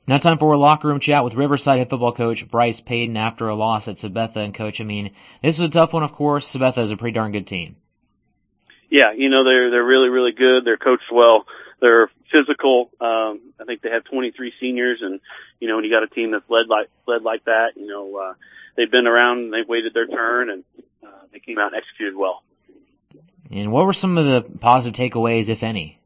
Now time for a locker room chat with Riverside head football coach Bryce Payton after a loss at Sabetha. And Coach, I mean, this is a tough one, of course. Sabetha is a pretty darn good team. Yeah, they're really, really good. They're coached well. They're physical. I think they have 23 seniors, and when you got a team that's led like that, they've been around and they've waited their turn, and they came out and executed well. And what were some of the positive takeaways, if any?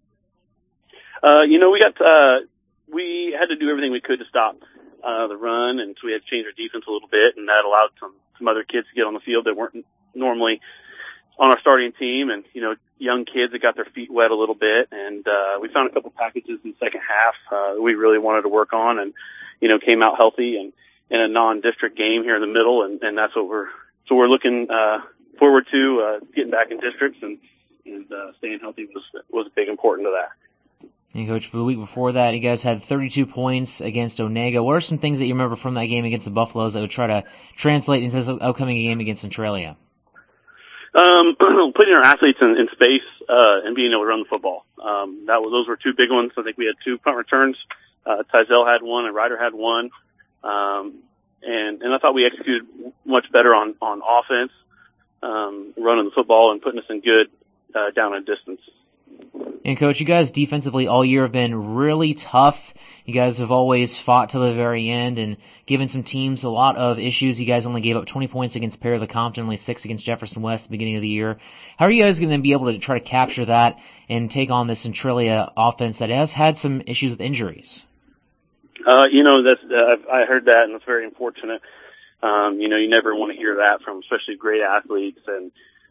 We had to do everything we could to stop the run, and so we had to change our defense a little bit, and that allowed some other kids to get on the field that weren't normally on our starting team, and young kids that got their feet wet a little bit, and we found a couple packages in the second half that we really wanted to work on, and came out healthy and in a non-district game here in the middle, and that's what we're looking forward to, getting back in districts and staying healthy was big important to that. And Coach, for the week before that, you guys had 32 points against Onega. What are some things that you remember from that game against the Buffaloes that would try to translate into this upcoming game against Centralia? Putting our athletes in space and being able to run the football. Those were two big ones. I think we had 2 punt returns. Tizell had one and Ryder had one. And I thought we executed much better on offense, running the football and putting us in good down and distance. And Coach, you guys defensively all year have been really tough. You guys have always fought to the very end and given some teams a lot of issues. You guys only gave up 20 points against Perry the Compton, only 6 against Jefferson West at the beginning of the year. How are you guys going to be able to try to capture that and take on this Centralia offense that has had some issues with injuries? I heard that, and it's very unfortunate. You never want to hear that from especially great athletes, and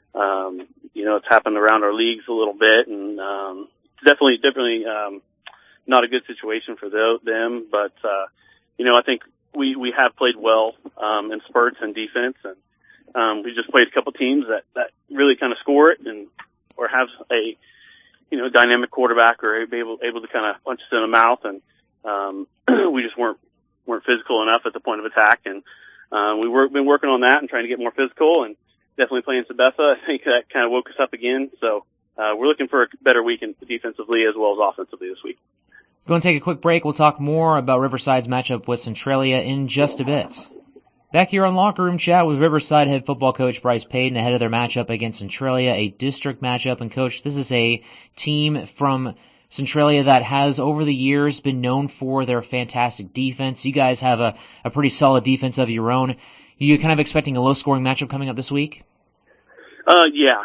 it's happened around our leagues a little bit, and definitely not a good situation for them. But I think we have played well in spurts and defense, and we just played a couple teams that really kind of score it or have a dynamic quarterback or able to kind of punch us in the mouth, and we just weren't physical enough at the point of attack, and we've been working on that and trying to get more physical, and definitely playing Sabetha. I think that kind of woke us up again. So we're looking for a better week defensively as well as offensively this week. Going to take a quick break. We'll talk more about Riverside's matchup with Centralia in just a bit. Back here on Locker Room Chat with Riverside head football coach Bryce Payton ahead of their matchup against Centralia, a district matchup. And Coach, this is a team from Centralia that has over the years been known for their fantastic defense. You guys have a pretty solid defense of your own. Are you kind of expecting a low-scoring matchup coming up this week? Yeah.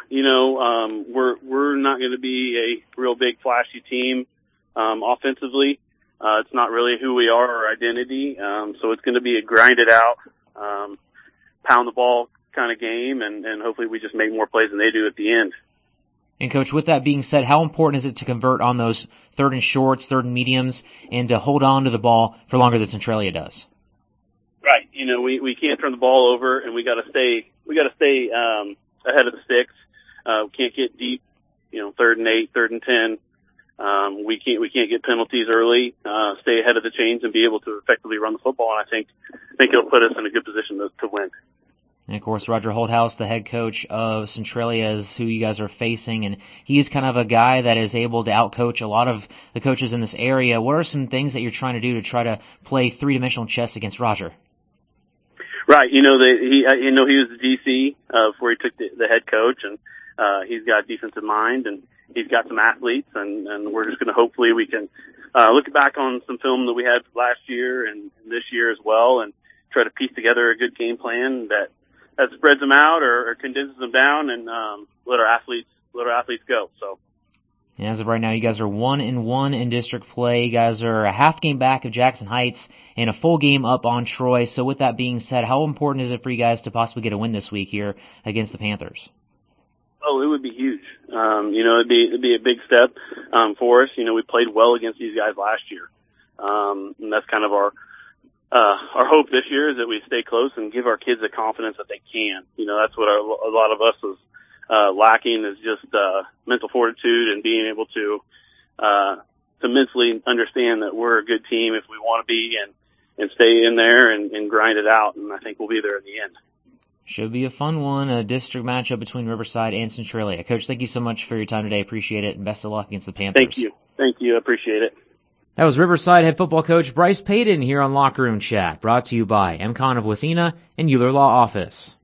We're not going to be a real big flashy team offensively. It's not really who we are or identity. So it's going to be a grinded out, pound the ball kind of game, and hopefully we just make more plays than they do at the end. And Coach, with that being said, how important is it to convert on those third and shorts, third and mediums, and to hold on to the ball for longer than Centralia does? Right. We can't turn the ball over, and we got to stay ahead of the sticks. We can't get deep, 3rd and 8, 3rd and 10. We can't get penalties early. Stay ahead of the chains and be able to effectively run the football. And I think it'll put us in a good position to win. And, of course, Roger Holthouse, the head coach of Centralia, is who you guys are facing, and he's kind of a guy that is able to outcoach a lot of the coaches in this area. What are some things that you're trying to do to try to play three-dimensional chess against Roger? Right. He was the DC before he took the head coach, and he's got a defensive mind, and he's got some athletes, and we're just going to hopefully we can look back on some film that we had last year and this year as well, and try to piece together a good game plan that spreads them out or condenses them down, and let our athletes go. So. And as of right now, you guys are 1-1 in district play. You guys are a half game back of Jackson Heights and a full game up on Troy. So with that being said, how important is it for you guys to possibly get a win this week here against the Panthers? Oh, it would be huge. It'd be a big step for us. We played well against these guys last year, and that's kind of our hope this year is that we stay close and give our kids the confidence that they can. That's what a lot of us is lacking, is just mental fortitude and being able to mentally understand that we're a good team if we want to be, and stay in there and grind it out. And I think we'll be there in the end. Should be a fun one, a district matchup between Riverside and Centralia. Coach, thank you so much for your time today. Appreciate it, and best of luck against the Panthers. Thank you. I appreciate it. That was Riverside head football coach Bryce Payton here on Locker Room Chat, brought to you by MCon of Wathena and Euler Law Office.